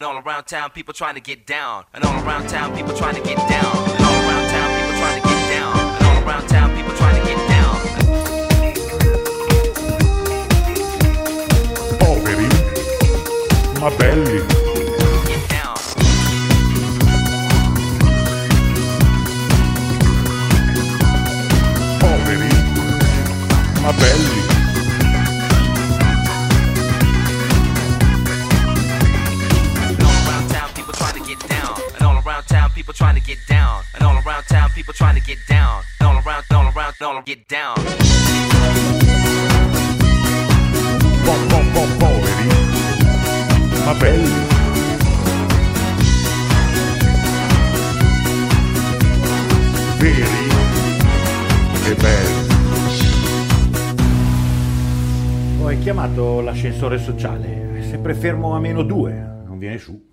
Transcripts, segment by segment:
And all around town, people trying to get down. And all around town, people trying to get down. And all around town, people trying to get down. And all around town, people trying to get down. Poveri, ma belli. Get down. Poveri, ma belli. People trying to get down, and all around town, people trying to get down, and all around, get down. Poveri, ma belli. Veri e belli. Ho chiamato l'ascensore sociale, è sempre fermo a -2, non viene su.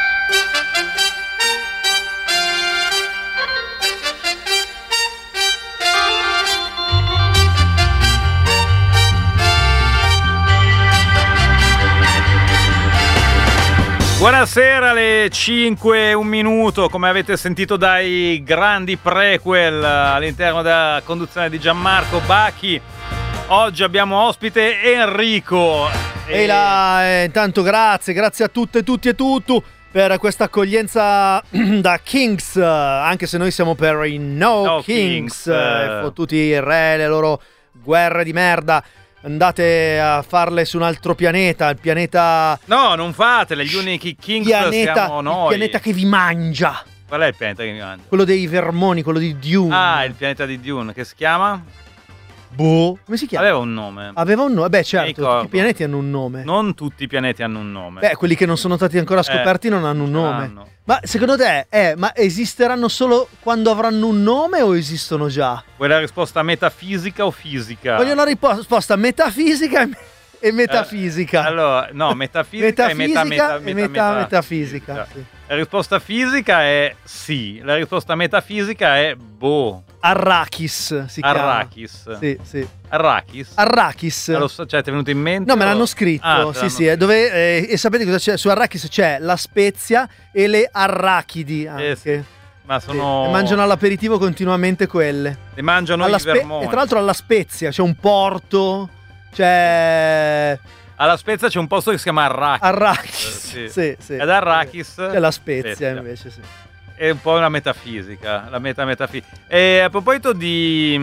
Buonasera, alle 5, un minuto, come avete sentito dai grandi prequel all'interno della conduzione di Gianmarco Bacchi. Oggi abbiamo ospite Enrico. E là, intanto grazie a tutte, tutti e tutto per questa accoglienza da Kings, anche se noi siamo per i No Kings, fottuti i re, le loro guerre di merda. Andate a farle su un altro pianeta, il pianeta... No, non fatele, gli unici Kings siamo noi. Il pianeta che vi mangia. Qual è il pianeta che vi mangia? Quello dei vermoni, quello di Dune. Ah, il pianeta di Dune, che si chiama? Boh, come si chiama? Aveva un nome. Beh certo, tutti i pianeti hanno un nome. Non tutti i pianeti hanno un nome. Beh, quelli che non sono stati ancora scoperti non hanno un nome. Hanno. Ma secondo te, ma esisteranno solo quando avranno un nome o esistono già? Vuoi la risposta metafisica o fisica? Voglio una risposta metafisica e metafisica. Allora, no, metafisica e metafisica. Sì. La risposta fisica è sì, la risposta metafisica è boh. Arrakis si chiama. Arrakis. Sì. Arrakis. Cioè, ti è venuto in mente? No, me l'hanno scritto. Sì. E sapete cosa c'è? Su Arrakis c'è la spezia e le arachidi anche. Sì. Ma sono... E mangiano all'aperitivo continuamente quelle. Le mangiano i vermoni. E tra l'altro alla Spezia c'è un porto, c'è... Alla Spezia c'è un posto che si chiama Arrakis. Sì. Ed Arrakis c'è la Spezia invece, sì. È un po' una metafisica, la metafisica. E a proposito di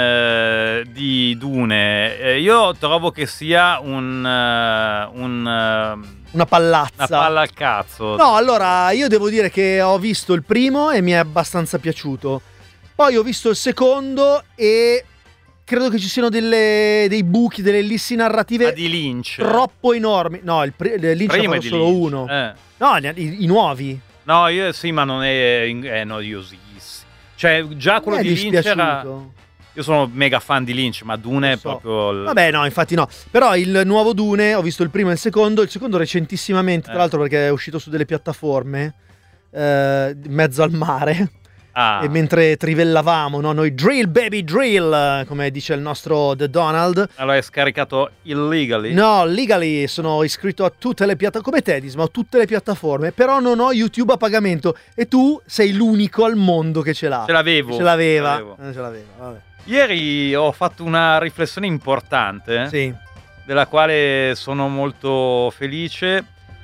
Dune, io trovo che sia una pallazza. Una palla al cazzo. No, allora, io devo dire che ho visto il primo e mi è abbastanza piaciuto. Poi ho visto il secondo e credo che ci siano dei buchi, delle ellissi narrative di Lynch troppo enormi. No, Lynch ha fatto solo uno. No, i nuovi. No, io sì, ma non è noiosissimo. Cioè, già quello di Lynch era... Io sono mega fan di Lynch, ma Dune è proprio... Vabbè, no, infatti no. Però il nuovo Dune, ho visto il primo e il secondo recentissimamente, tra l'altro perché è uscito su delle piattaforme, in mezzo al mare. E mentre trivellavamo, no? Noi drill baby drill, come dice il nostro The Donald. Allora hai scaricato illegally? No, legally sono iscritto a tutte le piattaforme, come te Disma, a tutte le piattaforme, però non ho YouTube a pagamento e tu sei l'unico al mondo che ce l'ha. Ce l'aveva. Vabbè. Ieri ho fatto una riflessione importante, sì, della quale sono molto felice.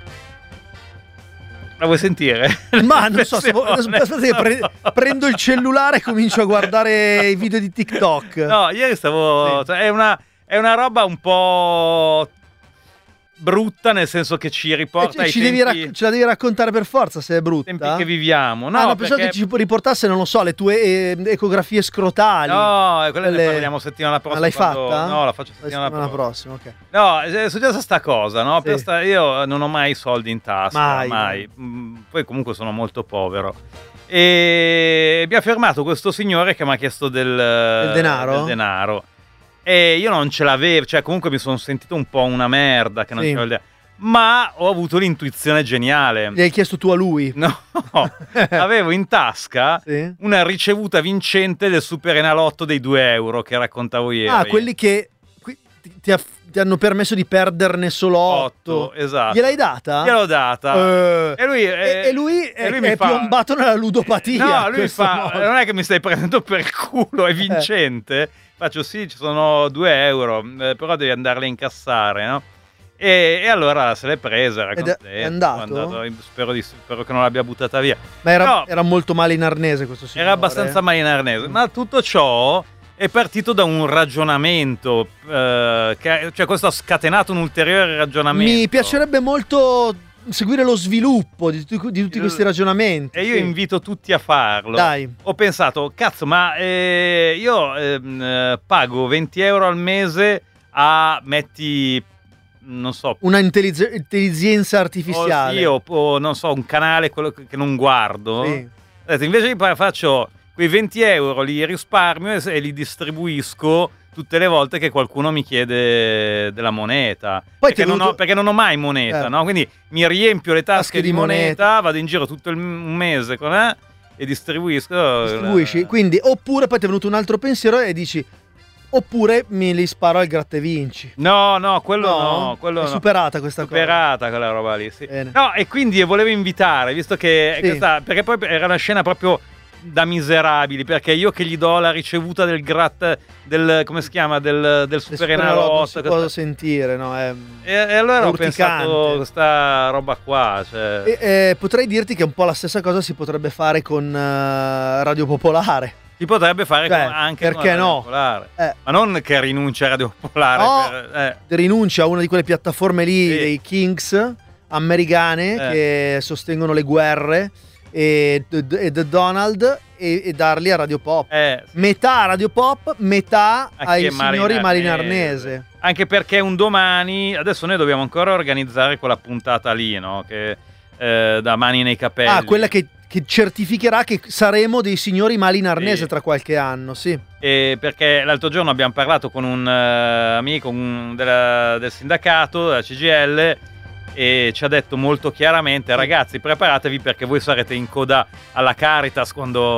La vuoi sentire? Ma non so, prendo il cellulare e comincio a guardare i video di TikTok. No, ieri stavo... Sì. Cioè, è una roba un po' brutta, nel senso che ci riporta ai tempi... ce la devi raccontare per forza se è brutta. I tempi che viviamo. No, pensavo che ci riportasse, non lo so, le tue ecografie scrotali. No, quelle ne parliamo settimana prossima. Ma l'hai fatta? No, la faccio settimana prossima, ok. No, è successa sta cosa, no? Sì. Io non ho mai soldi in tasca, mai. Poi comunque sono molto povero. E mi ha fermato questo signore che mi ha chiesto del denaro. E io non ce l'avevo, cioè comunque mi sono sentito un po' una merda che non c'avevo il denaro. Ma ho avuto l'intuizione geniale. Gli hai chiesto tu a lui? No, avevo in tasca una ricevuta vincente del Super Enalotto dei 2 euro che raccontavo ieri. Quelli che ti hanno permesso di perderne solo 8. Esatto. Gliel'hai data? Gliel'ho data. E lui è piombato nella ludopatia. No, lui fa, non è che mi stai prendendo per il culo, è vincente. Faccio sì, ci sono 2 euro, però devi andarle a incassare, no? E allora se l'è presa, era contento. È andato? Spero che non l'abbia buttata via. Ma era molto male in arnese questo signore. Era abbastanza male in arnese, ma tutto ciò è partito da un ragionamento, cioè questo ha scatenato un ulteriore ragionamento. Mi piacerebbe molto seguire lo sviluppo di tutti questi ragionamenti. E io invito tutti a farlo. Dai. Ho pensato, cazzo, ma io pago 20 euro al mese a non so, una intelligenza artificiale. O non so, un canale quello che non guardo. Sì. Invece faccio quei 20 euro, li risparmio e li distribuisco tutte le volte che qualcuno mi chiede della moneta. Poi perché non ho mai moneta, no? Quindi mi riempio le tasche di moneta, vado in giro tutto un mese e distribuisco. Distribuisci. Quindi, oppure poi ti è venuto un altro pensiero e dici: oppure me li sparo al gratta e vinci. No, quello è superata questa cosa. Superata quella roba lì, sì. No, e quindi volevo invitare, visto che perché poi era una scena proprio da miserabili, perché io che gli do la ricevuta del come si chiama, del Super Enalotto, non si può sentire, no? E allora ho pensato questa roba qua, cioè. Potrei dirti che un po' la stessa cosa si potrebbe fare con Radio Popolare. Si potrebbe fare anche perché con Radio Popolare. Ma non che rinuncia a Radio Popolare. Rinuncia a una di quelle piattaforme lì dei Kings americane che sostengono le guerre e The Donald e darli a Radio Pop. Metà a Radio Pop, metà ai signori Malinarnese. Anche perché un domani, adesso noi dobbiamo ancora organizzare quella puntata lì, no? Che da Mani nei capelli. Quella che certificherà che saremo dei signori Malinarnese tra qualche anno, sì. Perché l'altro giorno abbiamo parlato con un amico del sindacato, della CGIL, e ci ha detto molto chiaramente: ragazzi, preparatevi perché voi sarete in coda alla Caritas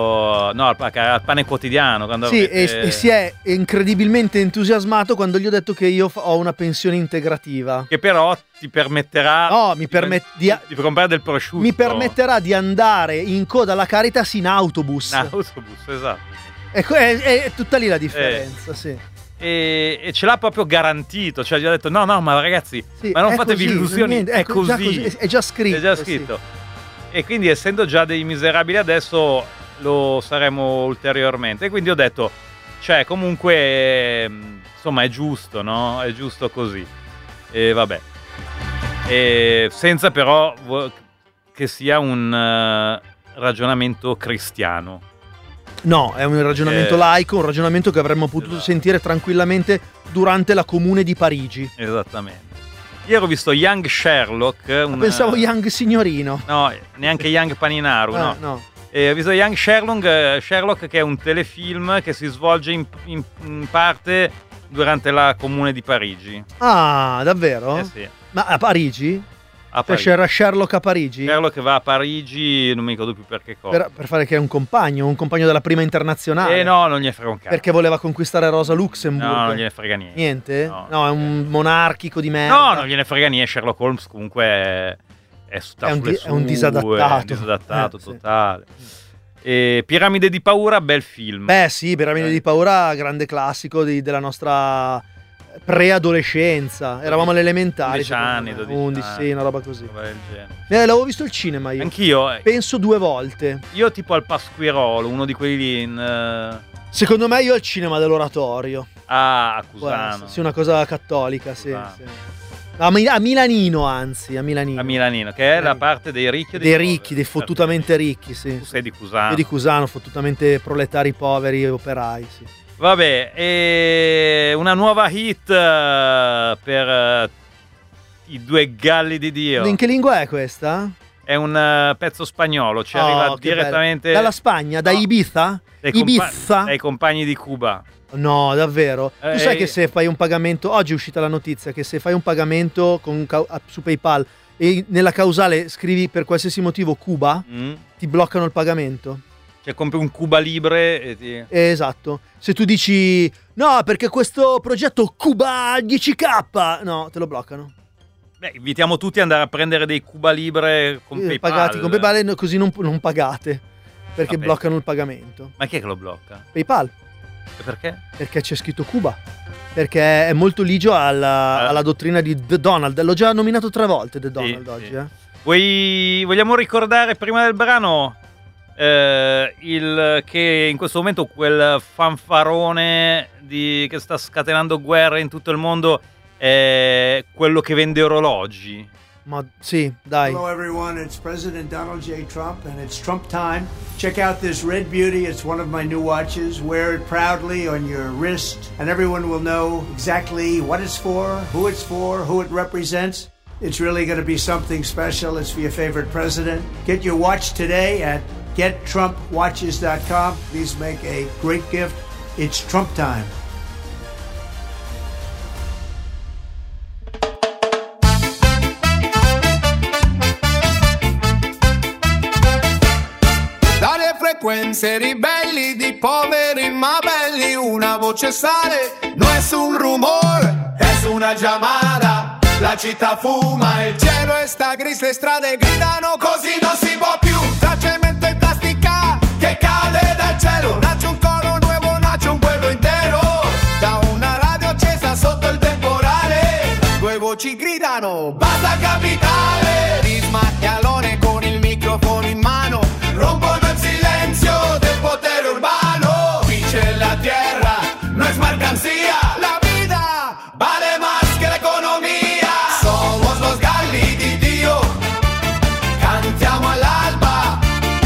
al Pane Quotidiano quando e si è incredibilmente entusiasmato quando gli ho detto che io ho una pensione integrativa, che però ti permetterà di comprare del prosciutto, mi permetterà di andare in coda alla Caritas in autobus, esatto. È tutta lì la differenza, sì. E ce l'ha proprio garantito, cioè gli ho detto no ma ragazzi, ma non fatevi illusioni, è così, è già scritto. Sì. E quindi, essendo già dei miserabili adesso, lo saremo ulteriormente, e quindi ho detto, cioè comunque insomma è giusto, no? È giusto così, e vabbè, e senza però che sia un ragionamento cristiano. No, è un ragionamento laico, un ragionamento che avremmo potuto sentire tranquillamente durante la Comune di Parigi. Esattamente. Io ho visto Young Sherlock. Pensavo Young Signorino. No, neanche Young Paninaru, no. No. Ho visto Young Sherlock, che è un telefilm che si svolge in parte durante la Comune di Parigi. Ah, davvero? Sì. Ma a Parigi? C'era Sherlock a Parigi? Sherlock va a Parigi, non mi ricordo più per che cosa. Per fare che è un compagno della prima internazionale. No, non gli frega un cazzo. Perché voleva conquistare Rosa Luxemburg. No, non gliene frega niente. Niente? No, è un monarchico di merda. No, non gliene frega niente. Sherlock Holmes comunque è un disadattato totale. E Piramide di paura, bel film. Beh sì, Piramide di paura, grande classico della nostra preadolescenza. Eravamo all'elementari, 12 anni, 11, sì, una roba così. Roba del genere. L'avevo visto al cinema io. Anch'io. Penso 2 volte. Io tipo al Pasquirolo, uno di quelli lì Secondo me io al cinema dell'Oratorio. A Cusano. Sì, una cosa cattolica, sì. A Milanino, anzi, a Milanino, che è la parte dei ricchi. Dei ricchi, dei fottutamente ricchi, sì. Tu sei di Cusano. Io di Cusano, fottutamente proletari poveri e operai, sì. Vabbè, e una nuova hit per i 2 galli di Dio. In che lingua è questa? È un pezzo spagnolo, ci arriva direttamente dalla Spagna, da Ibiza? Dai compagni di Cuba. No, davvero? Tu sai che se fai un pagamento, oggi è uscita la notizia che se fai un pagamento su PayPal e nella causale scrivi per qualsiasi motivo Cuba, ti bloccano il pagamento. Cioè compri un Cuba Libre e ti... Esatto. Se tu dici no, perché questo progetto Cuba 10K, no, te lo bloccano. Beh, invitiamo tutti ad andare a prendere dei Cuba Libre con PayPal. Pagati con PayPal, così non pagate, perché Vabbè. bloccano il pagamento. Ma chi è che lo blocca? PayPal. E perché? Perché c'è scritto Cuba. Perché è molto ligio alla dottrina di The Donald. L'ho già nominato 3 volte The Donald oggi. Vogliamo ricordare prima del brano che in questo momento quel fanfarone che sta scatenando guerre in tutto il mondo è quello che vende orologi. Ma sì, dai. Hello everyone, it's President Donald J. Trump and it's Trump time. Check out this red beauty, it's one of my new watches. Wear it proudly on your wrist and everyone will know exactly what it's for, who it represents. It's really going to be something special. It's for your favorite president. Get your watch today at gettrumpwatches.com. Please make a great gift. It's Trump time. Dalle frequenze ribelli di poveri ma belli, una voce sale, no es un rumor, es una llamada. La città fuma, il cielo sta gris, le strade gridano, così non si può più. Tra cemento e plastica che cade dal cielo, nasce un coro nuovo, nasce un pueblo intero. Da una radio accesa sotto il temporale, 2 voci gridano, basta capitale. Rismacchialone con il microfono in mano, rompono il silenzio del potere urbano. Qui c'è la tierra, no es mercancía, la vida vale más que la economía. Somos los galli di Dio, cantiamo all'alba,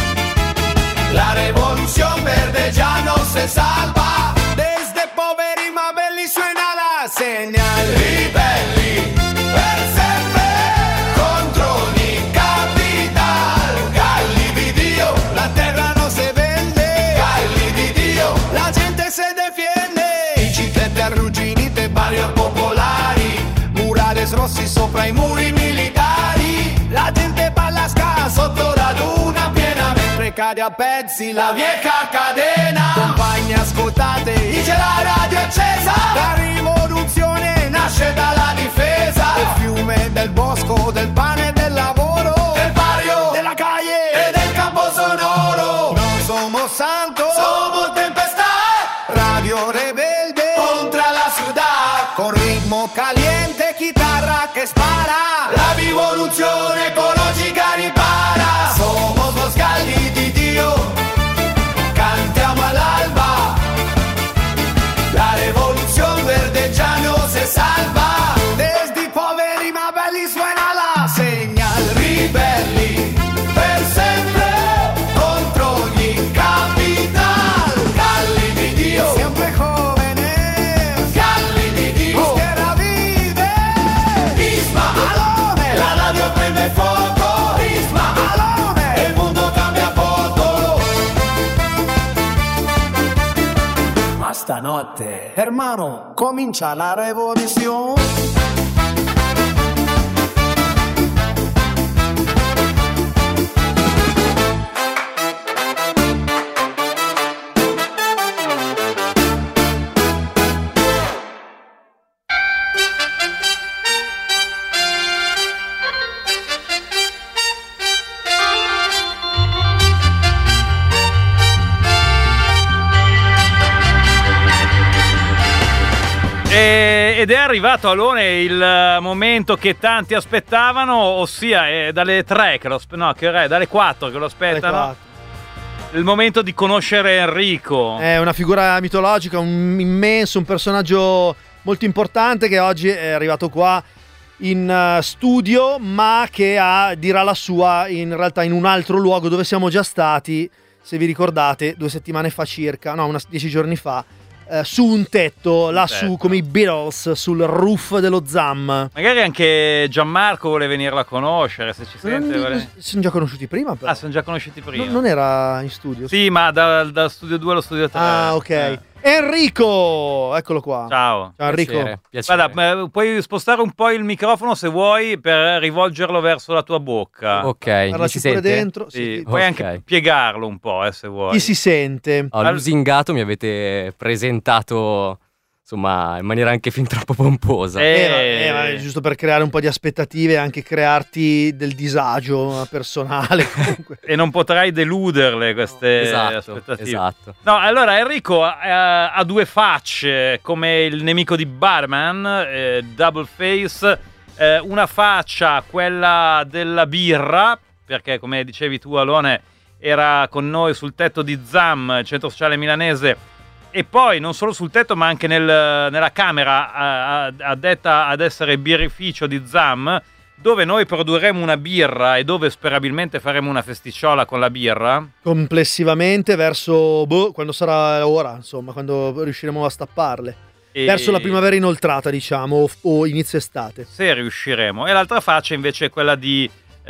la revolución verde ya no se salva. Desde poveri ma belli suena la señal. Ribelli per sempre contro ogni capital. Galli di Dio, la terra no se vende. Galli di Dio, la gente se defiende. Biciclette arrugginite, barrios popolari, murales rossi sopra i muri militari. La gente balla ska sotto la luna piena, mentre cade a pezzi la vieja cadena. Compagni ascoltate, dice la radio accesa, la rivoluzione nasce dalla difesa. Il fiume del bosco, del pane e del lavoro, del barrio, della calle e del campo sonoro. Non somos santos, somos tempestad. Radio rebelde contra la ciudad, con ritmo caliente, chitarra che spara. La rivoluzione ecologica ripara. Somos los galli di Dio, cantiamo all'alba, la revolución verde ya no se salva. Desde poveri ma belli suena la señal. Ribelli per sempre contro ogni capital. Galli di Dio, siempre jóvenes. Galli di Dio, tierra vive. Isma Alone, la radio prende fuoco. Isma Alone, il mondo cambia poco. Ma stanotte, hermano, comincia la revolución. Ed è arrivato Alone il momento che tanti aspettavano, ossia è dalle 3 che che ora è? Dalle 4 che lo aspettano. Il momento di conoscere Enrico. È una figura mitologica, un immenso, un personaggio molto importante che oggi è arrivato qua in studio, ma che dirà la sua in realtà in un altro luogo dove siamo già stati, se vi ricordate, 2 settimane fa circa, 10 giorni fa. Su un tetto, lassù come i Beatles, sul roof dello ZAM. Magari anche Gianmarco vuole venirla a conoscere, se ci sente. Sono già conosciuti prima, però. Sono già conosciuti prima. Non era in studio? Sì, ma da studio 2 allo studio 3. Ah, ok. Enrico, eccolo qua. Ciao. Ciao Enrico. Piacere. Guarda, puoi spostare un po' il microfono se vuoi per rivolgerlo verso la tua bocca. Ok, Parlaci si sente? dentro. Sì. Puoi anche piegarlo un po', se vuoi. Chi si sente? Lusingato mi avete presentato insomma, in maniera anche fin troppo pomposa. Giusto per creare un po' di aspettative e anche crearti del disagio personale comunque. E non potrai deluderle queste aspettative. Esatto. No, allora Enrico ha due facce, come il nemico di Batman, Double Face. Una faccia, quella della birra, perché come dicevi tu, Alone, era con noi sul tetto di ZAM, centro sociale milanese, e poi non solo sul tetto ma anche nella camera addetta ad essere birrificio di ZAM, dove noi produrremo una birra e dove sperabilmente faremo una festiciola con la birra. Complessivamente verso quando sarà ora, insomma, quando riusciremo a stapparle. Verso la primavera inoltrata, diciamo, o inizio estate. Se riusciremo. E l'altra faccia invece è quella di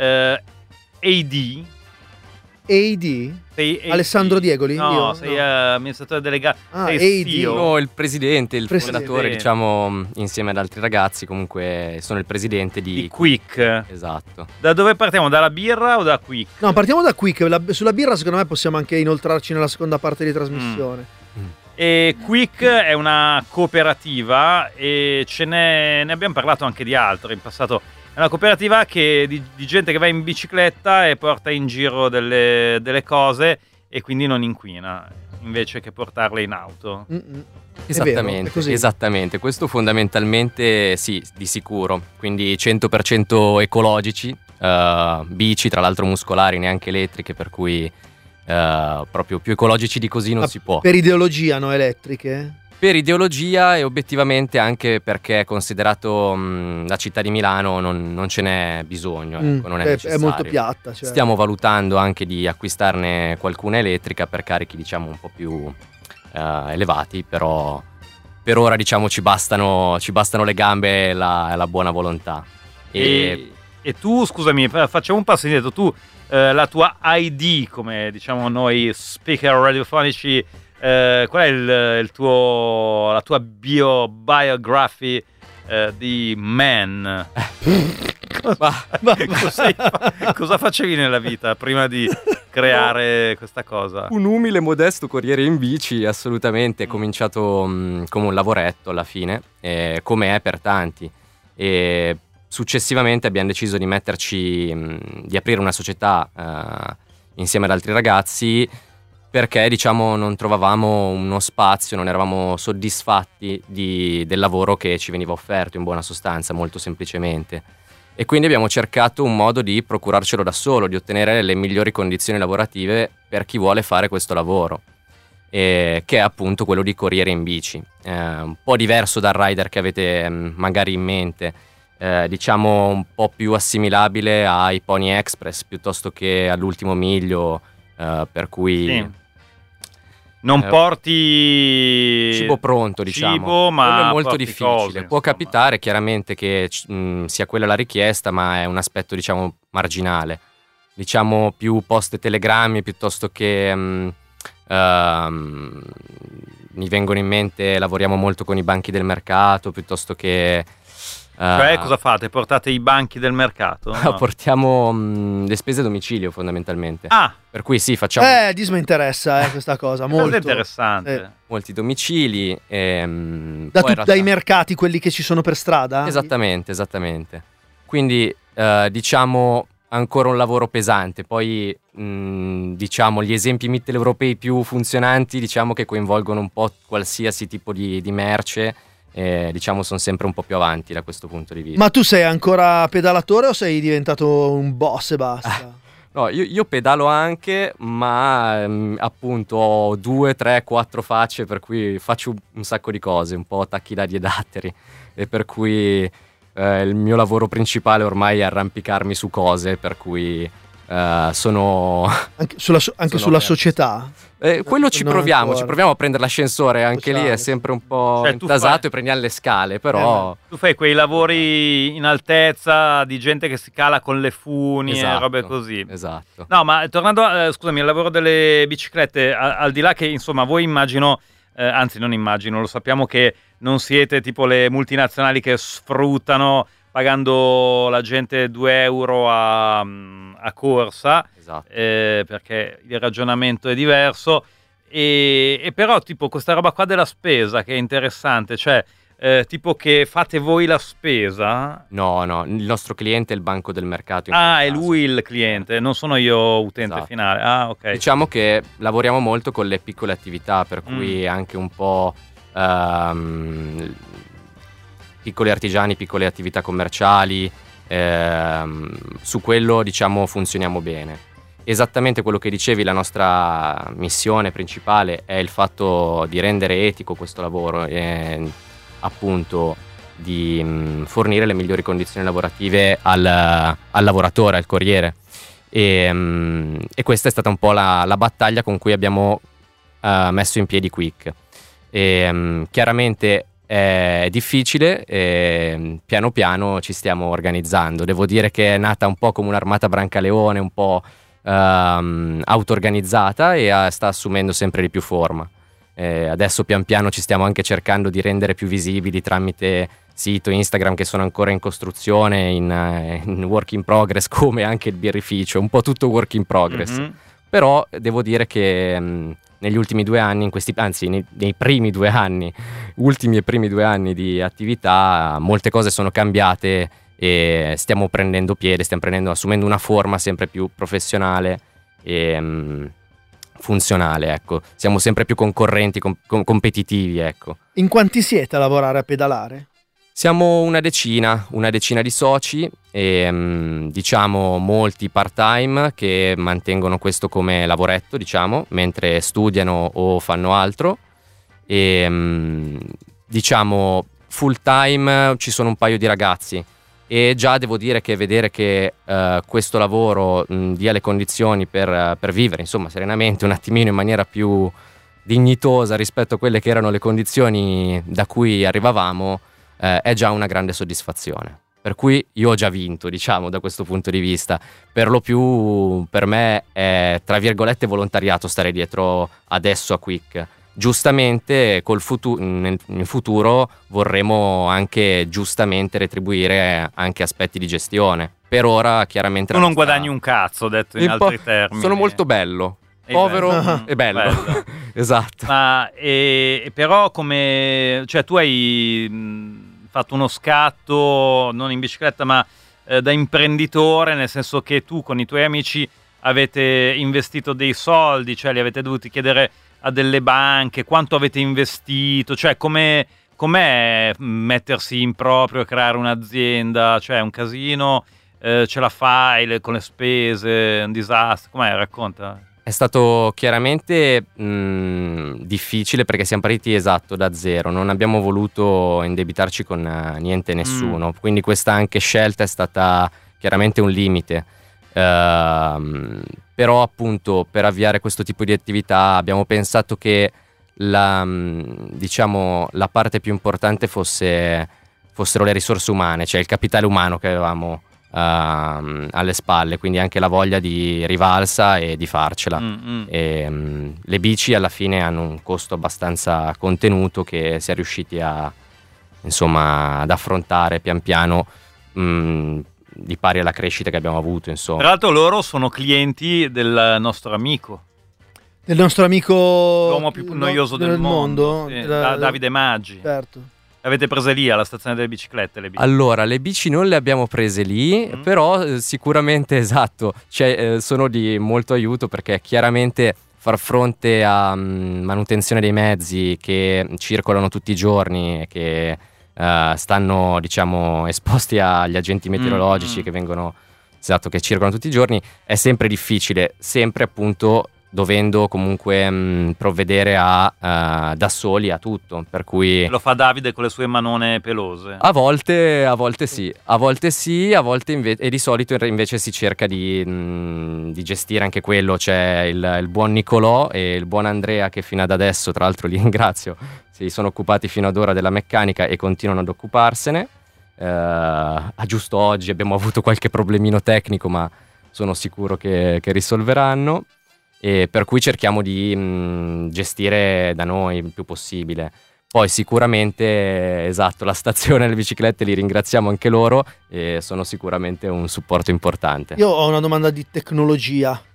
AD. AD? Alessandro Diegoli? No, sei amministratore delegato. sei CEO. No, il presidente, il fondatore, diciamo, insieme ad altri ragazzi, comunque sono il presidente di Quick. Esatto. Da dove partiamo? Dalla birra o da Quick? No, partiamo da Quick. Sulla birra secondo me possiamo anche inoltrarci nella seconda parte di trasmissione. E Quick è una cooperativa e ne abbiamo parlato anche di altre in passato. È una cooperativa di gente che va in bicicletta e porta in giro delle cose e quindi non inquina, invece che portarle in auto. Esattamente, è vero, è esattamente. Questo fondamentalmente sì, di sicuro. Quindi 100% ecologici, bici tra l'altro muscolari, neanche elettriche, per cui proprio più ecologici di così non si può. Per ideologia, no, elettriche? Per ideologia e obiettivamente anche perché considerato la città di Milano non ce n'è bisogno, ecco, non è necessario. È molto piatta. Cioè. Stiamo valutando anche di acquistarne qualcuna elettrica per carichi diciamo un po' più elevati, però per ora diciamo ci bastano le gambe e la buona volontà. E tu, scusami, facciamo un passo indietro, tu la tua ID, come diciamo noi speaker radiofonici, qual è la tua biography di Man? Cosa facevi nella vita prima di creare questa cosa? Un umile, modesto corriere in bici, assolutamente. È cominciato come un lavoretto alla fine, come è per tanti. E successivamente abbiamo deciso di di aprire una società insieme ad altri ragazzi, perché diciamo non trovavamo uno spazio, non eravamo soddisfatti del lavoro che ci veniva offerto, in buona sostanza, molto semplicemente. E quindi abbiamo cercato un modo di procurarcelo da solo, di ottenere le migliori condizioni lavorative per chi vuole fare questo lavoro, che è appunto quello di corriere in bici. Un po' diverso dal rider che avete magari in mente, diciamo un po' più assimilabile ai Pony Express piuttosto che all'Ultimo Miglio, per cui... Sì. Non porti cibo pronto, diciamo. Cibo, ma è molto difficile. Cose, può capitare chiaramente che sia quella la richiesta, ma è un aspetto diciamo marginale. Diciamo più post telegrammi piuttosto che mi vengono in mente, lavoriamo molto con i banchi del mercato piuttosto che cioè cosa fate? Portate i banchi del mercato? No? Portiamo le spese a domicilio fondamentalmente. Per cui sì, facciamo... mi interessa questa cosa, molto. È interessante. Molti domicili. Dai mercati, quelli che ci sono per strada? Esattamente. Quindi diciamo ancora un lavoro pesante. Poi diciamo gli esempi mitteleuropei più funzionanti, diciamo che coinvolgono un po' qualsiasi tipo di merce. Diciamo sono sempre un po' più avanti da questo punto di vista. Ma tu sei ancora pedalatore o sei diventato un boss e basta? No, io pedalo anche, ma appunto ho 2, 3, 4 facce, per cui faccio un sacco di cose, un po' tacchi dadi e datteri, e per cui il mio lavoro principale ormai è arrampicarmi su cose, per cui sono... Anche sulla società? Quello ci proviamo a prendere l'ascensore, anche lì è sempre un po' intasato e prendiamo le scale, però... Tu fai quei lavori in altezza di gente che si cala con le funi e robe così. Esatto. No, ma tornando, scusami, al lavoro delle biciclette, al di là che insomma voi immagino, anzi non immagino, lo sappiamo che non siete tipo le multinazionali che sfruttano pagando la gente 2 euro a corsa, esatto. Perché il ragionamento è diverso, E però tipo questa roba qua della spesa che è interessante, cioè tipo che fate voi la spesa? No, il nostro cliente è il banco del mercato. È lui il cliente, non sono io utente finale. Ok. Diciamo che lavoriamo molto con le piccole attività, per cui anche un po' piccoli artigiani, piccole attività commerciali, su quello diciamo funzioniamo bene. Esattamente quello che dicevi, la nostra missione principale è il fatto di rendere etico questo lavoro e appunto di fornire le migliori condizioni lavorative al lavoratore, al corriere, e questa è stata un po' la battaglia con cui abbiamo messo in piedi Quick. Chiaramente è difficile, piano piano ci stiamo organizzando. Devo dire che è nata un po' come un'armata Brancaleone, un po' auto-organizzata, e sta assumendo sempre di più forma. Adesso pian piano ci stiamo anche cercando di rendere più visibili tramite sito, Instagram, che sono ancora in costruzione, in work in progress, come anche il birrificio, un po' tutto work in progress. Però devo dire che negli ultimi 2 anni, nei primi 2 anni, ultimi e primi 2 anni di attività, molte cose sono cambiate e stiamo prendendo piede, assumendo una forma sempre più professionale e funzionale, ecco. Siamo sempre più concorrenti, competitivi, ecco. In quanti siete a lavorare, a pedalare? Siamo una decina di soci e diciamo molti part-time che mantengono questo come lavoretto, diciamo, mentre studiano o fanno altro, e diciamo full-time ci sono un paio di ragazzi. E già devo dire che vedere che questo lavoro dia le condizioni per vivere, insomma, serenamente, un attimino in maniera più dignitosa rispetto a quelle che erano le condizioni da cui arrivavamo, è già una grande soddisfazione. Per cui io ho già vinto, diciamo, da questo punto di vista. Per lo più per me è, tra virgolette, volontariato stare dietro adesso a Quick. Giustamente nel futuro vorremmo anche giustamente retribuire anche aspetti di gestione. Per ora chiaramente tu non guadagni un cazzo, detto in altri termini. Sono molto bello, povero e bello. Esatto. Ma però come, cioè, tu hai fatto uno scatto non in bicicletta ma da imprenditore, nel senso che tu con i tuoi amici avete investito dei soldi, cioè li avete dovuti chiedere a delle banche, quanto avete investito, cioè com'è mettersi in proprio e creare un'azienda, cioè è un casino, ce la fai con le spese, un disastro, com'è? Racconta. È stato chiaramente difficile perché siamo partiti da zero, non abbiamo voluto indebitarci con niente e nessuno, quindi questa anche scelta è stata chiaramente un limite. Però appunto per avviare questo tipo di attività abbiamo pensato che la parte più importante fossero le risorse umane, cioè il capitale umano che avevamo alle spalle, quindi anche la voglia di rivalsa e di farcela. E, le bici alla fine hanno un costo abbastanza contenuto che si è riusciti ad affrontare pian piano, di pari alla crescita che abbiamo avuto, insomma. Tra l'altro loro sono clienti del nostro amico. Del nostro amico... L'uomo più noioso del mondo. Sì, Davide Maggi. Certo. Avete prese lì alla stazione delle biciclette? Le bici? Allora, le bici non le abbiamo prese lì, però sicuramente, esatto, sono di molto aiuto, perché chiaramente far fronte a manutenzione dei mezzi che circolano tutti i giorni e che stanno, diciamo, esposti agli agenti meteorologici che vengono, esatto, che circolano tutti i giorni, è sempre difficile, sempre appunto dovendo comunque provvedere da soli a tutto, per cui... Lo fa Davide con le sue manone pelose? A volte sì, a volte invece, e di solito invece si cerca di gestire anche quello. C'è il buon Nicolò e il buon Andrea, che fino ad adesso, tra l'altro li ringrazio, si sono occupati fino ad ora della meccanica e continuano ad occuparsene. A giusto oggi abbiamo avuto qualche problemino tecnico, ma sono sicuro che risolveranno. E per cui cerchiamo di gestire da noi il più possibile. Poi sicuramente, esatto, la stazione delle biciclette, li ringraziamo anche loro e sono sicuramente un supporto importante. Io ho una domanda di tecnologia.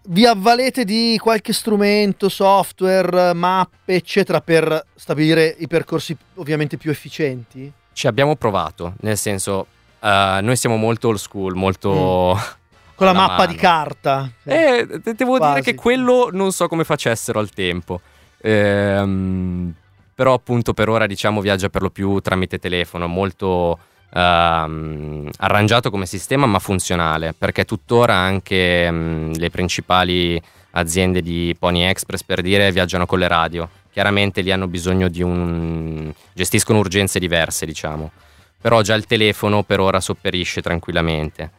vi avvalete di qualche strumento, software, mappe, eccetera, per stabilire i percorsi ovviamente più efficienti? Ci abbiamo provato, nel senso, noi siamo molto old school, molto... Con la mappa di carta. Devo dire che quello non so come facessero al tempo. Però appunto per ora diciamo viaggia per lo più tramite telefono, molto arrangiato come sistema ma funzionale, perché tuttora anche le principali aziende di Pony Express, per dire, viaggiano con le radio. Chiaramente lì hanno bisogno di gestiscono urgenze diverse, diciamo, però già il telefono per ora sopperisce tranquillamente.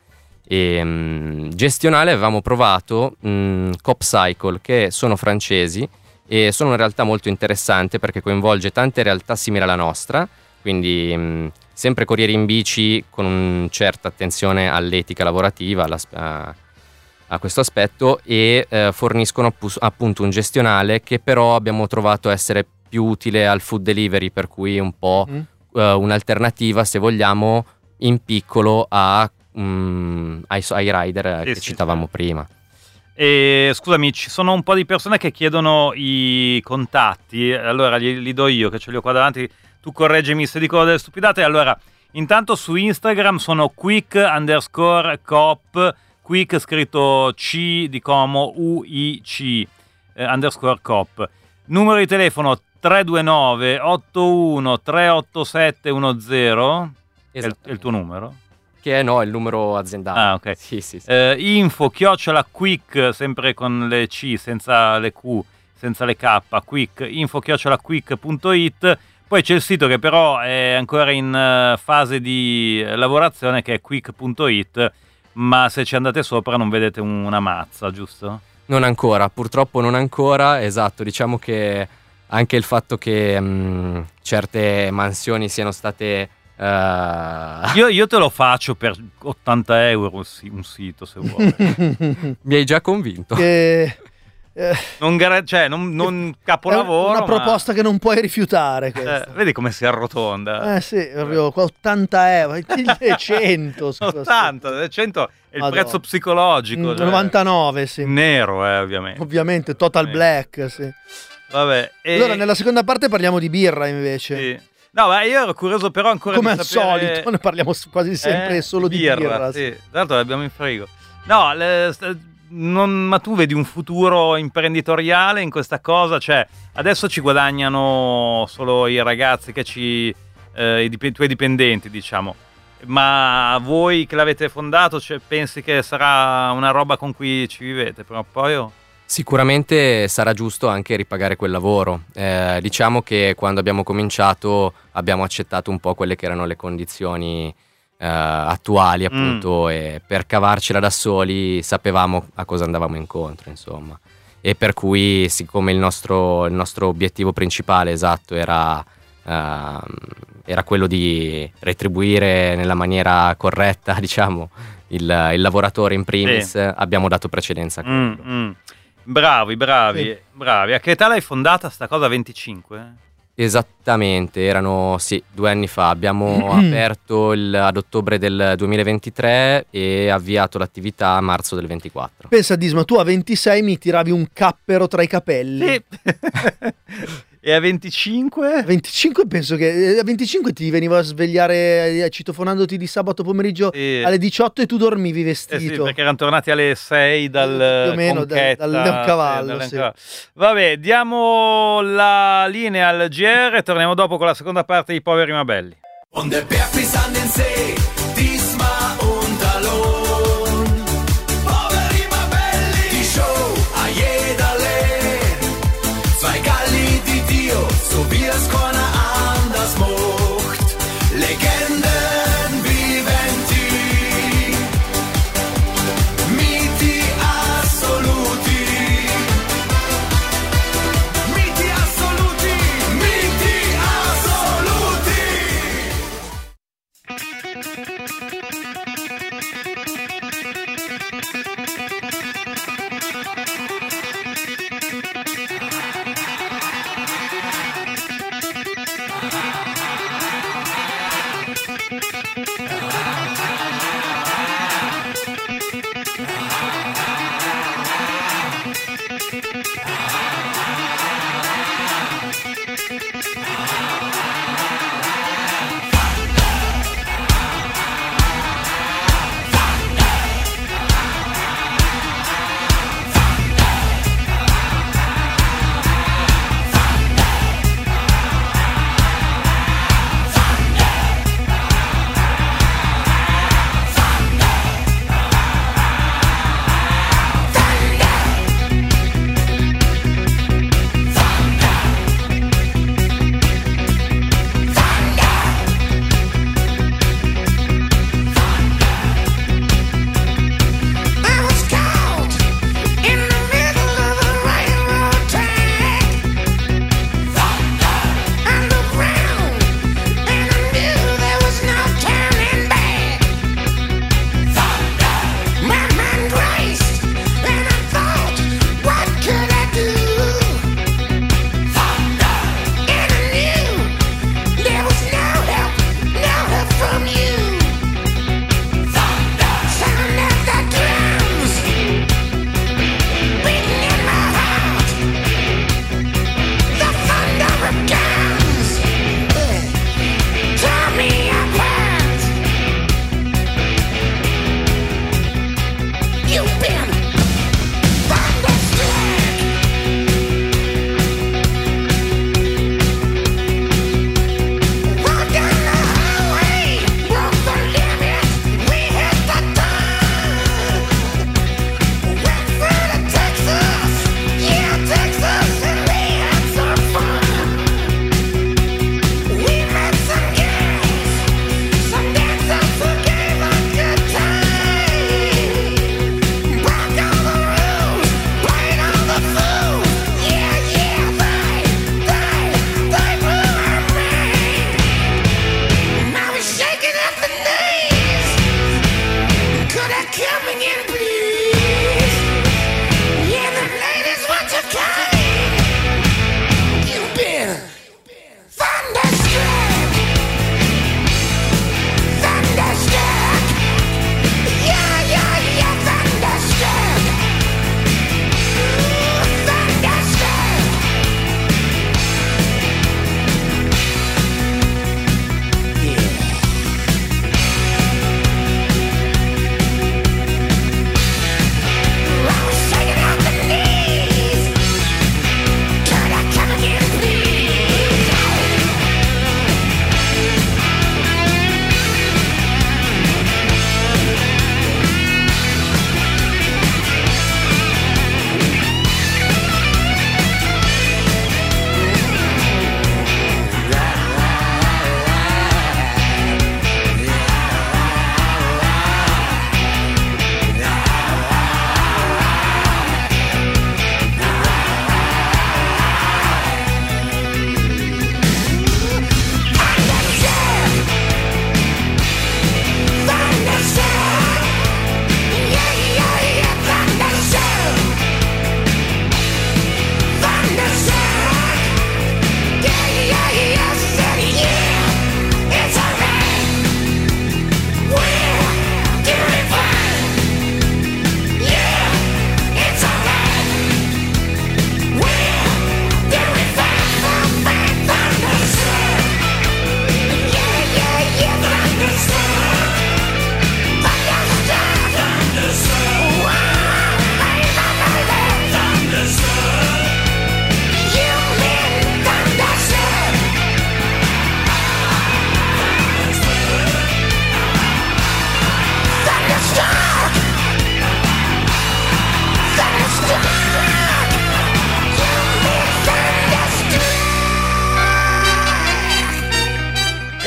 E gestionale avevamo provato Copcycle, che sono francesi e sono una realtà molto interessante perché coinvolge tante realtà simili alla nostra, quindi sempre corrieri in bici con una certa attenzione all'etica lavorativa, a questo aspetto, e forniscono appunto un gestionale che però abbiamo trovato essere più utile al food delivery, per cui un po' un'alternativa, se vogliamo, in piccolo ai rider che citavamo prima. E scusami, ci sono un po' di persone che chiedono i contatti, allora li do io che ce li ho qua davanti, tu correggimi se dico delle stupidate. Allora, intanto su Instagram sono quick_cop, quick scritto C di Como, UIC _cop. Numero di telefono 329 81 38710, è il tuo numero? Che è il numero aziendale. Ah, ok. Sì. Info @quick, sempre con le C, senza le Q, senza le K, quick, info @quick.it. Poi c'è il sito che però è ancora in fase di lavorazione, che è quick.it, ma se ci andate sopra non vedete una mazza, giusto? Non ancora, purtroppo non ancora, esatto. Diciamo che anche il fatto che certe mansioni siano state... Io te lo faccio per 80 euro un sito, se vuoi. Mi hai già convinto. Non capolavoro. È una proposta che non puoi rifiutare. Vedi come si arrotonda. Sì, proprio 80 euro. 100. 80, 100 è il prezzo psicologico. 99, sì. Nero, ovviamente. Ovviamente, total black, sì. Vabbè. Allora, nella seconda parte parliamo di birra, invece. Sì. No, ma io ero curioso però ancora come di sapere... al solito, ne parliamo quasi sempre solo di birra. Sì. Tra l'altro l'abbiamo in frigo. No, ma tu vedi un futuro imprenditoriale in questa cosa? Cioè, adesso ci guadagnano solo i ragazzi che i tuoi dipendenti, diciamo. Ma voi che l'avete fondato, pensi che sarà una roba con cui ci vivete prima o poi? Sicuramente sarà giusto anche ripagare quel lavoro. Diciamo che quando abbiamo cominciato abbiamo accettato un po' quelle che erano le condizioni attuali, appunto, e per cavarcela da soli sapevamo a cosa andavamo incontro, insomma. E per cui, siccome il nostro obiettivo principale, esatto, era quello di retribuire nella maniera corretta, diciamo, il lavoratore in primis, abbiamo dato precedenza a quello. Bravi. A che età l'hai fondata sta cosa? 25? Esattamente, erano 2 anni fa. Abbiamo aperto ad ottobre del 2023 e avviato l'attività a marzo del 24. Pensa, Disma, tu a 26 mi tiravi un cappero tra i capelli. Sì. E a 25? A 25 penso che a 25 ti venivo a svegliare citofonandoti di sabato pomeriggio alle 18 e tu dormivi vestito. Sì, perché erano tornati alle 6 dal più o meno dal Leoncavallo. Sì. Vabbè, diamo la linea al GR e torniamo dopo con la seconda parte di Poveri ma Belli. Und der Berg bis an den See, diesmal unter Lohn. Poveri ma belli, die Show a jeder Lehn. 2 Galli di Dio, so wie es keiner anders macht. Legenden viventi, miti assoluti. Miti assoluti, miti assoluti.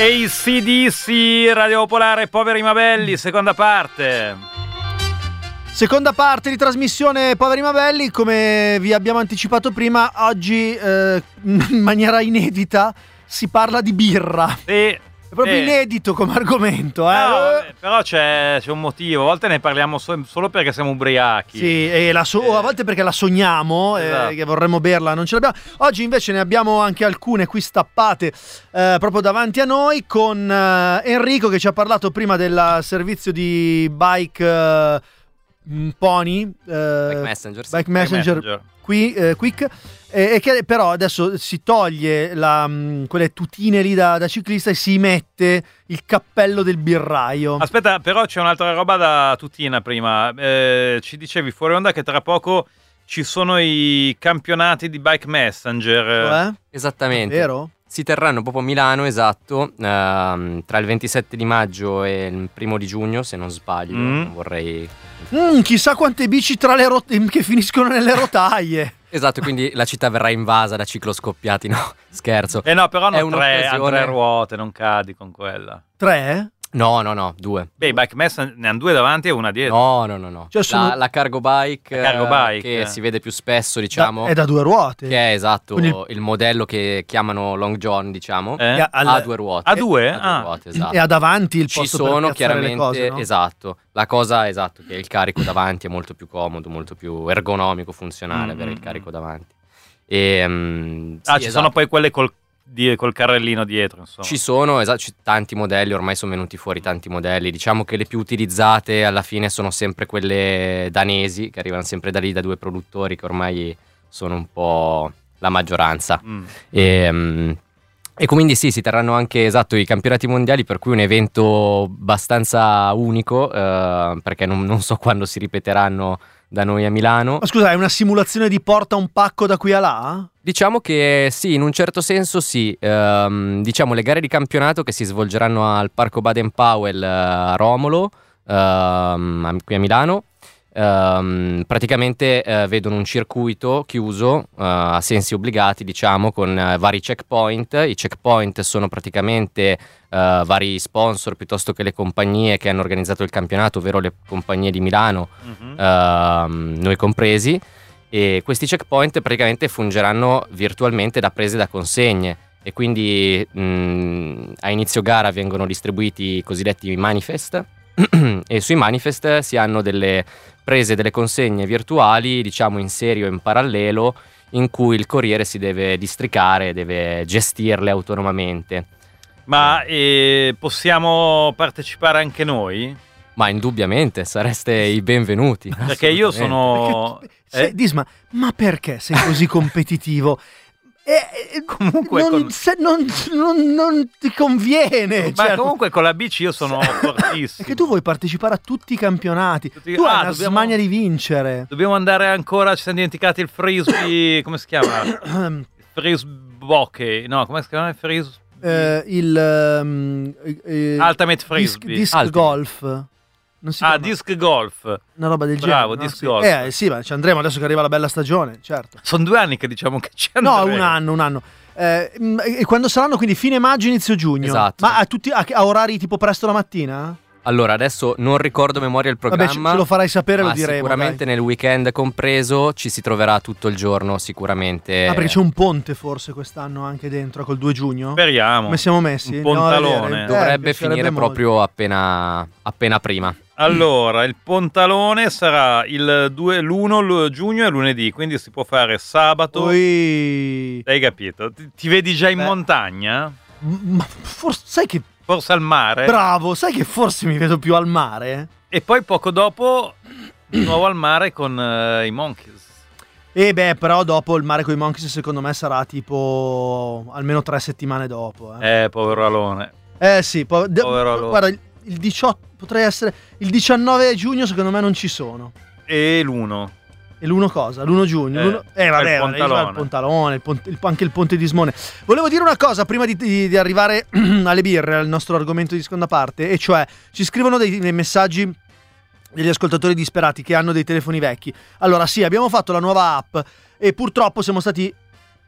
AC/DC, Radio Popolare, Poveri ma Belli, seconda parte. Seconda parte di trasmissione Poveri ma Belli, come vi abbiamo anticipato prima, oggi in maniera inedita si parla di birra. Sì. È proprio inedito come argomento. No, però c'è un motivo. A volte ne parliamo solo perché siamo ubriachi. Sì, e o a volte perché la sogniamo, esatto. Che vorremmo berla, non ce l'abbiamo. Oggi invece ne abbiamo anche alcune qui stappate proprio davanti a noi, con Enrico che ci ha parlato prima del servizio di Bike Pony, Bike Messenger. Quick, e che però adesso si toglie quelle tutine lì da ciclista e si mette il cappello del birraio. Aspetta, però c'è un'altra roba da tutina prima. Ci dicevi fuori onda che tra poco ci sono i campionati di Bike Messenger. Esattamente. Vero? Si terranno proprio a Milano, esatto, tra il 27 di maggio e il 1 di giugno, se non sbaglio. Non vorrei... chissà quante bici tra le che finiscono nelle rotaie. Esatto, quindi la città verrà invasa da cicloscoppiati, no? Scherzo. No, però hanno tre ruote, non cadi con quella. 3? No, 2. Beh, i Bike Messenger ne hanno 2 davanti e una dietro. No. Cioè la cargo bike, che si vede più spesso, diciamo. È da 2 ruote. Che è esatto il modello che chiamano Long John, diciamo. Ha 2 ruote. Ha 2? Ruote, esatto. E ha davanti il Ci posto sono per piazzare chiaramente, le cose, no? esatto. La cosa esatto che il carico davanti è molto più comodo, molto più ergonomico, funzionale avere il carico davanti. E ci sono poi quelle col carrellino dietro, insomma. Ci sono tanti modelli, ormai sono venuti fuori tanti modelli. Diciamo che le più utilizzate alla fine sono sempre quelle danesi, che arrivano sempre da lì, da 2 produttori che ormai sono un po' la maggioranza. E quindi sì, si terranno anche i campionati mondiali, per cui un evento abbastanza unico, perché non so quando si ripeteranno da noi a Milano. Ma scusa, è una simulazione di porta un pacco da qui a là? Diciamo che sì, in un certo senso sì. Diciamo le gare di campionato che si svolgeranno al Parco Baden-Powell a Romolo, qui a Milano. Praticamente vedono un circuito chiuso a sensi obbligati, diciamo, con vari checkpoint. I checkpoint sono praticamente vari sponsor piuttosto che le compagnie che hanno organizzato il campionato, ovvero le compagnie di Milano, noi compresi, e questi checkpoint praticamente fungeranno virtualmente da prese da consegne, e quindi a inizio gara vengono distribuiti i cosiddetti manifest e sui manifest si hanno delle prese, delle consegne virtuali, diciamo in serie o in parallelo, in cui il corriere si deve districare, deve gestirle autonomamente. Ma possiamo partecipare anche noi? Ma indubbiamente, sareste i benvenuti. Perché io sono... Disma, ma perché sei così competitivo? Comunque non ti conviene. Ma comunque con la bici io sono fortissimo. Perché tu vuoi partecipare a tutti i campionati. Tu hai una smania di vincere. Dobbiamo andare ancora. Ci siamo dimenticati il frisbee. Come si chiama? Il frisbee. No, come si chiama il frisbee? Ultimate frisbee. Disc golf. Non si chiama. Disc golf. Una roba del genere. Bravo, disc golf. Sì, ma ci andremo adesso che arriva la bella stagione, certo. Sono 2 anni che diciamo che ci andremo. No, un anno. E quando saranno? Quindi fine maggio, inizio giugno. Esatto. Ma a orari tipo presto la mattina? Allora, adesso non ricordo a memoria il programma. Vabbè, ce lo farai sapere, lo diremo. Sicuramente nel weekend compreso ci si troverà tutto il giorno, sicuramente. Perché c'è un ponte forse quest'anno anche dentro, col 2 giugno? Speriamo. Come siamo messi? Un pontalone. Dovrebbe finire proprio appena prima. Allora, il pontalone sarà l'1 giugno e lunedì, quindi si può fare sabato. Hai capito? Ti vedi già in montagna? Ma forse, sai che... Forse al mare? Bravo, sai che forse mi vedo più al mare? E poi poco dopo di nuovo al mare con i Monkeys. Però dopo il mare con i Monkeys secondo me sarà tipo almeno 3 settimane dopo. Povero Alone. Sì, povero Alone. Guarda, il 18 potrei essere... Il 19 giugno secondo me non ci sono. E l'1? E l'1 cosa? L'1 giugno? Vabbè, il pontalone, anche il ponte di Ismone. Volevo dire una cosa prima di arrivare alle birre, al nostro argomento di seconda parte, e cioè ci scrivono dei messaggi degli ascoltatori disperati che hanno dei telefoni vecchi. Allora sì, abbiamo fatto la nuova app e purtroppo siamo stati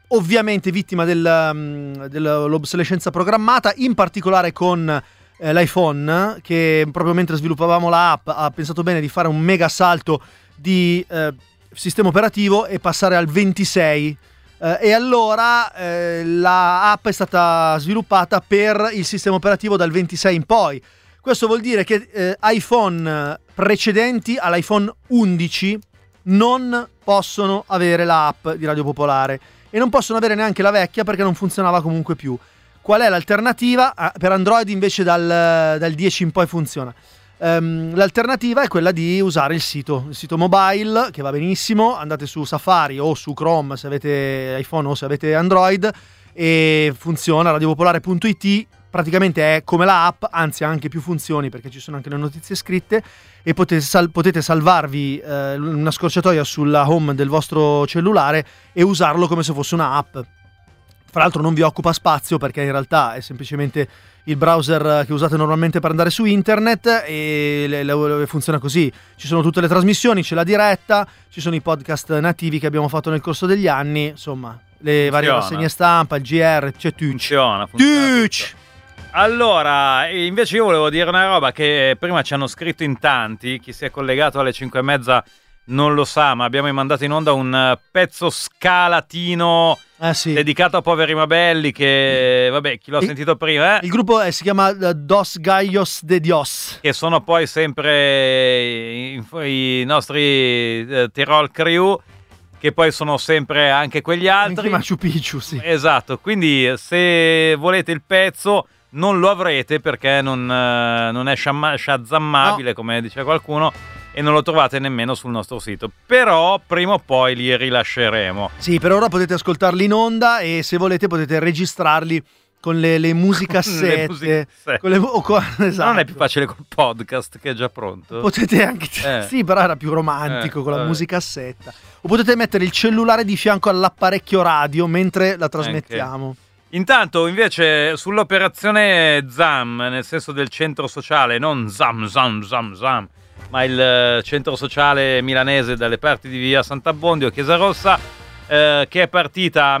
ovviamente vittima dell'obsolescenza programmata, in particolare con l'iPhone, che proprio mentre sviluppavamo l'app ha pensato bene di fare un mega salto di sistema operativo e passare al 26. E allora la app è stata sviluppata per il sistema operativo dal 26 in poi. Questo vuol dire che iPhone precedenti all'iPhone 11 non possono avere l'app di Radio Popolare e non possono avere neanche la vecchia perché non funzionava comunque più. Qual è l'alternativa? Per Android invece dal 10 in poi funziona. L'alternativa è quella di usare il sito mobile, che va benissimo. Andate su Safari o su Chrome se avete iPhone o se avete Android e funziona. radiopopolare.it praticamente è come la app, anzi ha anche più funzioni perché ci sono anche le notizie scritte e potete salvarvi una scorciatoia sulla home del vostro cellulare e usarlo come se fosse una app. Fra l'altro non vi occupa spazio perché in realtà è semplicemente il browser che usate normalmente per andare su internet e funziona così. Ci sono tutte le trasmissioni, c'è la diretta, ci sono i podcast nativi che abbiamo fatto nel corso degli anni, insomma le varie rassegne stampa, il GR, c'è tutto. Funziona. Allora, invece io volevo dire una roba che prima ci hanno scritto in tanti, chi si è collegato alle 5:30 non lo sa, ma abbiamo mandato in onda un pezzo scalatino dedicato a Poveri ma Belli che, vabbè, chi l'ha sentito prima il gruppo si chiama Dos Gallos de Dios, che sono poi sempre i nostri Tirol Crew, che poi sono sempre anche quegli altri, Machu Picchu, sì. Esatto, quindi se volete il pezzo non lo avrete perché non è shazammabile, no, come dice qualcuno, e non lo trovate nemmeno sul nostro sito. Però prima o poi li rilasceremo. Sì, per ora potete ascoltarli in onda e se volete potete registrarli con le musicassette. Esatto. Non è più facile col podcast che è già pronto? Potete anche... Sì, però era più romantico con la musicassetta. O potete mettere il cellulare di fianco all'apparecchio radio mentre la trasmettiamo. Anche. Intanto invece sull'operazione ZAM, nel senso del centro sociale, non ZAM, ma il centro sociale milanese dalle parti di via Sant'Abbondio, Chiesa Rossa, che è partita a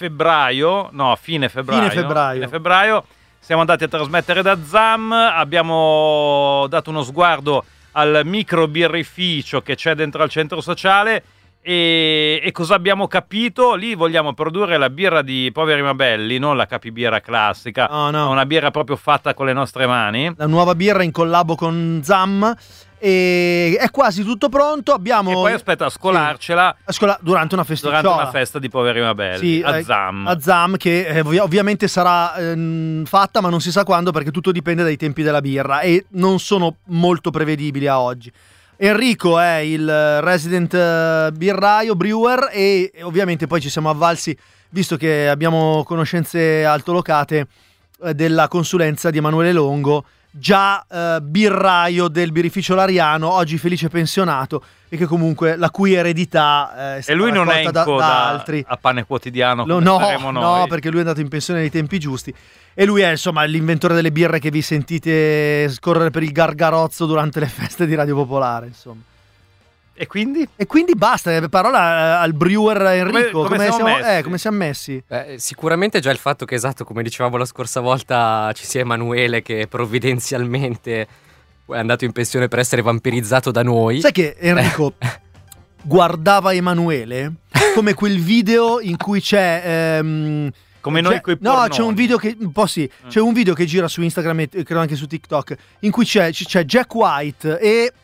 fine febbraio. Siamo andati a trasmettere da ZAM, abbiamo dato uno sguardo al micro birrificio che c'è dentro al centro sociale. E cosa abbiamo capito? Lì vogliamo produrre la birra di Poveri ma Belli, non la capibirra classica, no. Una birra proprio fatta con le nostre mani. La nuova birra in collabo con ZAM e è quasi tutto pronto. Abbiamo... E poi aspetta a scolarcela durante una festa di Poveri ma Belli, a ZAM, che ovviamente sarà fatta, ma non si sa quando perché tutto dipende dai tempi della birra e non sono molto prevedibili a oggi. Enrico è il resident brewer e ovviamente poi ci siamo avvalsi, visto che abbiamo conoscenze altolocate, della consulenza di Emanuele Longo, già birraio del birrificio Lariano, oggi felice pensionato e che comunque la cui eredità è stata e lui non è in da coda altri. A Pane Quotidiano come saremo noi. No, perché lui è andato in pensione nei tempi giusti e lui è insomma l'inventore delle birre che vi sentite scorrere per il Gargarozzo durante le feste di Radio Popolare, insomma. E quindi basta, parola al brewer Enrico. Come siamo messi? Sicuramente già il fatto che, esatto, come dicevamo la scorsa volta, ci sia Emanuele che provvidenzialmente è andato in pensione per essere vampirizzato da noi. Sai che Enrico guardava Emanuele come quel video in cui c'è... come noi coi pornoni. No, c'è un video che un po' sì, c'è un video che gira su Instagram e credo anche su TikTok in cui c'è Jack White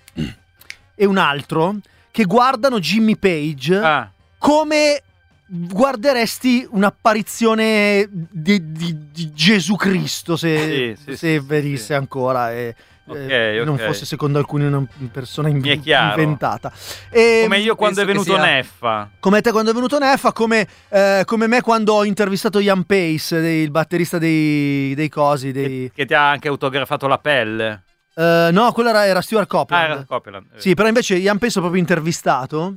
e un altro che guardano Jimmy Page come guarderesti un'apparizione di Gesù Cristo se venisse ancora non fosse secondo alcuni una persona inventata. Come io quando è venuto Neffa. Come te quando è venuto Neffa, come me quando ho intervistato Ian Pace, il batterista dei cosi. Che ti ha anche autografato la pelle. No, quello era Stuart Copeland. Era Copeland. Sì, però invece Ian Pace l'ho proprio intervistato.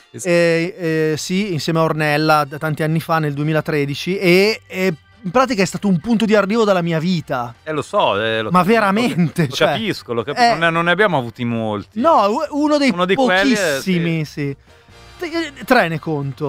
Sì, insieme a Ornella tanti anni fa, nel 2013, e in pratica è stato un punto di arrivo della mia vita. Lo so. Ma veramente. Lo capisco. Non ne abbiamo avuti molti. No, uno dei pochissimi, quelli, sì. 3 ne conto.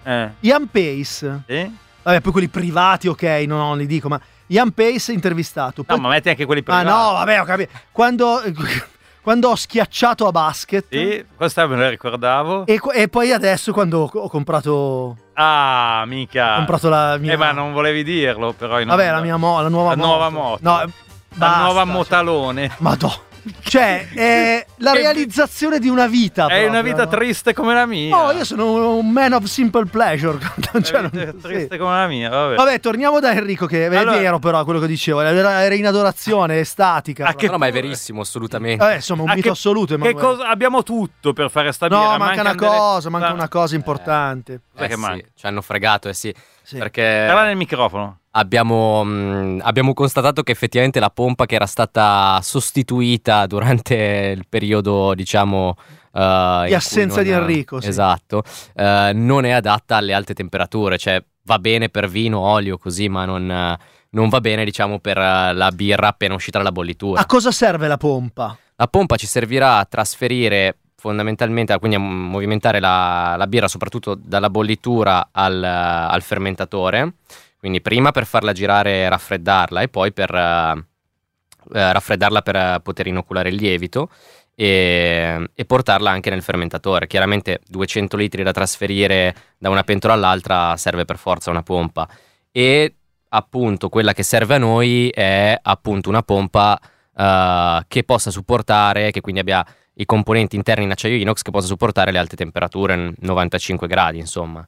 Ian Pace. Vabbè, poi quelli privati, ok, non li dico, ma Ian Pace intervistato. Poi... No, ma metti anche quelli privati. No, vabbè, ho capito. Quando ho schiacciato a basket. Sì, questa me la ricordavo. E poi adesso quando ho comprato... Ah, mica. Ho comprato la mia... ma non volevi dirlo, però. Vabbè, la nuova moto. No, la nuova motalone. Madonna. Cioè, è la realizzazione di una vita. È proprio, una vita triste come la mia. No, io sono un man of simple pleasure. Triste come la mia, vabbè. Vabbè, torniamo da Enrico, che è vero però quello che dicevo. Era in adorazione, estatica. No, ma è verissimo, assolutamente. Insomma, un mito assoluto. Abbiamo tutto per fare sta birra. No, manca una cosa importante. Che manca? Ci hanno fregato, sì. Perché parla nel microfono. Abbiamo constatato che effettivamente la pompa che era stata sostituita durante il periodo, diciamo, di assenza di Enrico, esatto, non è adatta alle alte temperature, cioè va bene per vino, olio, così, ma non va bene, diciamo, per la birra appena uscita dalla bollitura. A cosa serve la pompa? La pompa ci servirà a trasferire fondamentalmente, quindi a movimentare la birra soprattutto dalla bollitura al fermentatore. Quindi prima per farla girare e raffreddarla, e poi per raffreddarla per poter inoculare il lievito e portarla anche nel fermentatore. Chiaramente 200 litri da trasferire da una pentola all'altra serve per forza una pompa, e appunto quella che serve a noi è appunto una pompa che possa supportare, che quindi abbia i componenti interni in acciaio inox, che possa supportare le alte temperature, 95 gradi insomma.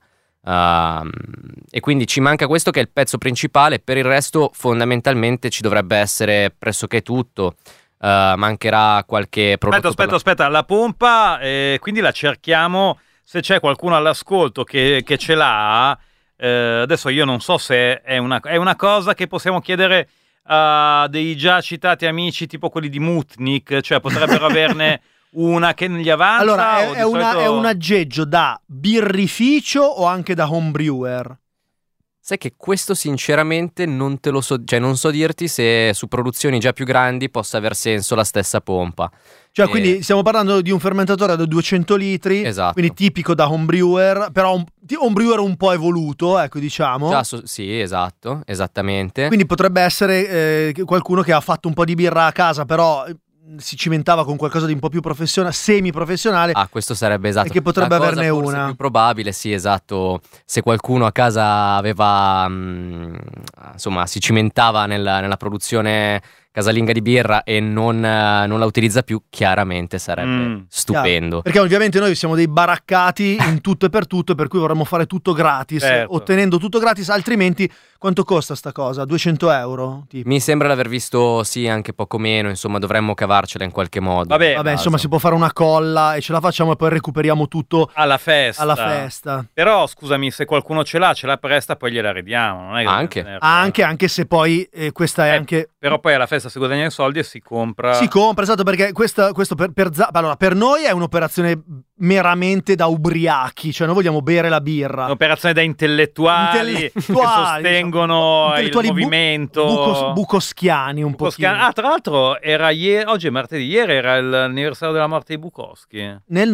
E quindi ci manca questo, che è il pezzo principale. Per il resto fondamentalmente ci dovrebbe essere pressoché tutto. Mancherà qualche prodotto. Aspetta, la pompa, quindi la cerchiamo. Se c'è qualcuno all'ascolto che ce l'ha, adesso io non so se è una cosa che possiamo chiedere a dei già citati amici, tipo quelli di Mutnik, cioè potrebbero averne una che gli avanza. Allora, è un aggeggio da birrificio o anche da homebrewer? Sai che questo sinceramente non te lo so, cioè non so dirti se su produzioni già più grandi possa aver senso la stessa pompa. Cioè, quindi stiamo parlando di un fermentatore da 200 litri, esatto. Quindi tipico da homebrewer, però un homebrewer un po' evoluto, ecco, diciamo. Sì, esatto, esattamente. Quindi potrebbe essere qualcuno che ha fatto un po' di birra a casa, però si cimentava con qualcosa di un po' più semi-professionale. Questo sarebbe esatto. E che potrebbe averne una. Più probabile, sì, esatto. Se qualcuno a casa aveva, insomma, si cimentava nella produzione casalinga di birra e non la utilizza più, chiaramente sarebbe stupendo. Chiaro. Perché ovviamente noi siamo dei baraccati in tutto e per tutto, per cui vorremmo fare tutto gratis, certo. Ottenendo tutto gratis, altrimenti quanto costa sta cosa? 200 euro? Tipo. Mi sembra di aver visto, sì, anche poco meno, insomma dovremmo cavarcela in qualche modo. Vabbè, insomma si può fare una colla e ce la facciamo e poi recuperiamo tutto alla festa. Però scusami, se qualcuno ce l'ha presta, poi gliela ridiamo, non è che anche se poi questa è anche... Però poi alla festa si guadagna i soldi e si compra, esatto, perché questo allora, per noi è un'operazione meramente da ubriachi, cioè noi vogliamo bere la birra. Un'operazione da intellettuali che sostengono il movimento. Bukowskiani un po'. Tra l'altro era oggi è martedì, ieri era l'anniversario della morte di Bukowski. Nel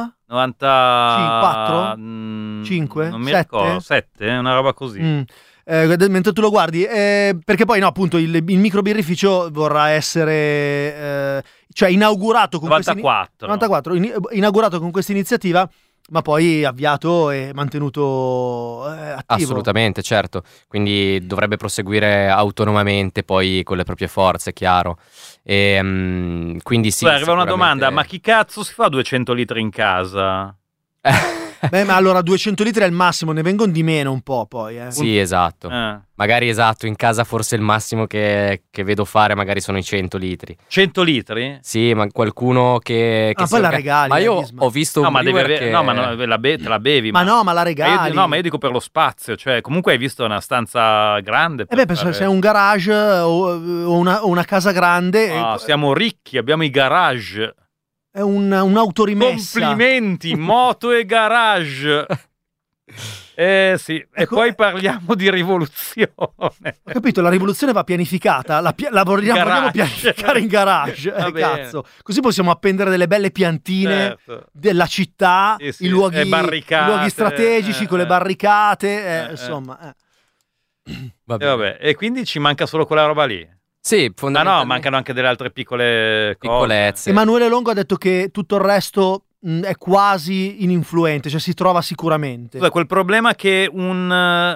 94? 5? Non mi ricordo, 7, una roba così. Mentre tu lo guardi, perché poi no, appunto il microbirrificio vorrà essere cioè inaugurato con 94, inaugurato con questa iniziativa, ma poi avviato e mantenuto attivo. Assolutamente, certo. Quindi dovrebbe proseguire autonomamente poi con le proprie forze, chiaro. E quindi sì. Arriva una domanda: ma chi cazzo si fa 200 litri in casa? Beh, ma allora 200 litri è il massimo, ne vengono di meno un po' poi. Sì, esatto. Magari esatto, in casa forse il massimo che vedo fare magari sono i 100 litri. 100 litri? Sì, ma qualcuno che poi la regali. Ma io ho visto un brewer che... No, ma te la bevi. Ma no, ma la regali. Ma io dico per lo spazio, cioè comunque hai visto una stanza grande. Penso se è un garage o una casa grande. Siamo ricchi, abbiamo i garage. È un'autorimessa. Complimenti, moto e garage. Sì, ecco, e poi parliamo di rivoluzione. Ho capito, la rivoluzione va pianificata, vogliamo pianificare in garage. Cazzo. Così possiamo appendere delle belle piantine della città, i luoghi strategici con le barricate, insomma. Vabbè. E quindi ci manca solo quella roba lì? Sì, fondamentalmente. No, mancano anche delle altre piccolezze. Emanuele Longo ha detto che tutto il resto è quasi ininfluente, cioè si trova sicuramente. Quel problema che un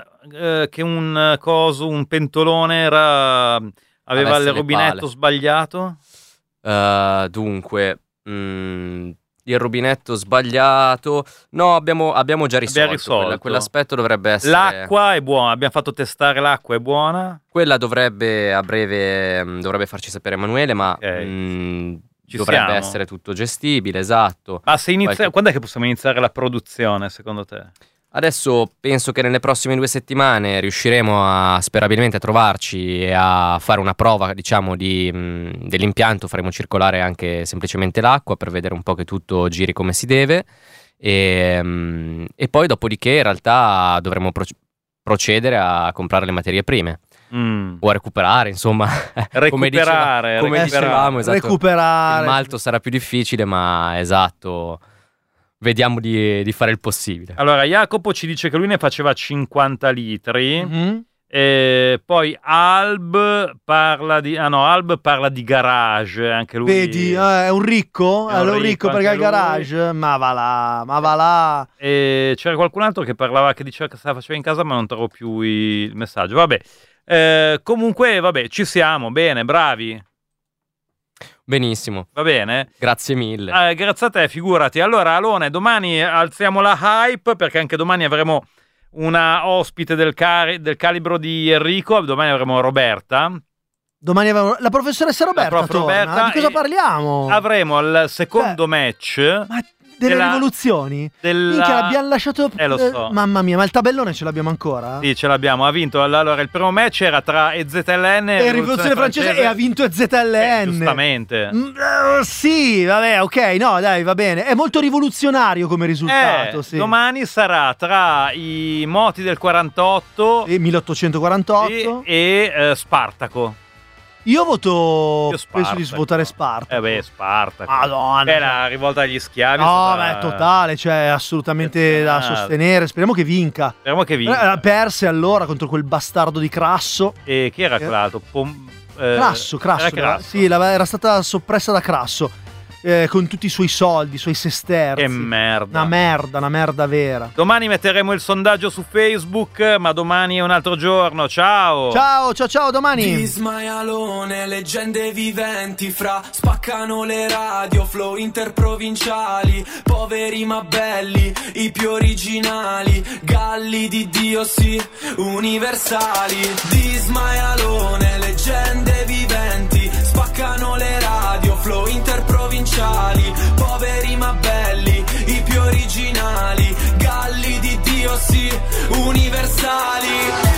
pentolone aveva il rubinetto sbagliato? Dunque, il rubinetto sbagliato. No, abbiamo già risolto. Quell'aspetto dovrebbe essere. L'acqua è buona, abbiamo fatto testare l'acqua, è buona. Quella dovrebbe a breve farci sapere Emanuele, ma dovrebbe essere tutto gestibile, esatto. Ma quando è che possiamo iniziare la produzione, secondo te? Adesso penso che nelle prossime 2 settimane riusciremo sperabilmente a trovarci e a fare una prova, diciamo, dell'impianto. Faremo circolare anche semplicemente l'acqua per vedere un po' che tutto giri come si deve e poi dopodiché in realtà dovremo procedere a comprare le materie prime. O a recuperare, insomma. Come dicevamo, esatto. Recuperare. Il malto sarà più difficile, ma esatto. Vediamo di fare il possibile. Allora, Jacopo ci dice che lui ne faceva 50 litri. E poi Alb parla di garage. Anche lui. Vedi, è un ricco? È un ricco perché ha il garage? Ma va là. E c'era qualcun altro che diceva che se la faceva in casa, ma non trovo più il messaggio. Vabbè. Comunque, ci siamo. Bene, bravi. Benissimo. Va bene? Grazie mille. Grazie a te, figurati. Allora, Alone, domani alziamo la hype perché anche domani avremo una ospite del calibro di Enrico. Domani avremo Roberta. Domani avremo la professoressa Roberta. Di cosa parliamo? Avremo il secondo match. Ma delle rivoluzioni? Minchia, l'abbiamo lasciato. Lo so. Mamma mia, ma il tabellone ce l'abbiamo ancora? Sì, ce l'abbiamo. Ha vinto. Allora, il primo match era tra EZLN e Rivoluzione Francese e ha vinto EZLN. Giustamente. Sì, vabbè, ok, no, dai, va bene. È molto rivoluzionario come risultato. Sì. Domani sarà tra i moti del 48 e 1848 e Spartaco. Io penso di votare Spartaco. Spartaco. Madonna. È la rivolta agli schiavi. No, è totale, cioè assolutamente da sostenere. Speriamo che vinca. Perse allora contro quel bastardo di Crasso. E chi era quell'altro? Crasso. Sì, era stata soppressa da Crasso. Con tutti i suoi soldi, i suoi sesterzi. Che merda. Una merda vera. Domani metteremo il sondaggio su Facebook, ma domani è un altro giorno. Ciao, domani. Dismaialone, leggende viventi fra spaccano le radio, flow interprovinciali, poveri ma belli, i più originali, galli di Dio sì, universali. Dismaialone, leggende viventi, spaccano le radio, flow interprovinciali, poveri ma belli, i più originali, galli di Dio sì, universali.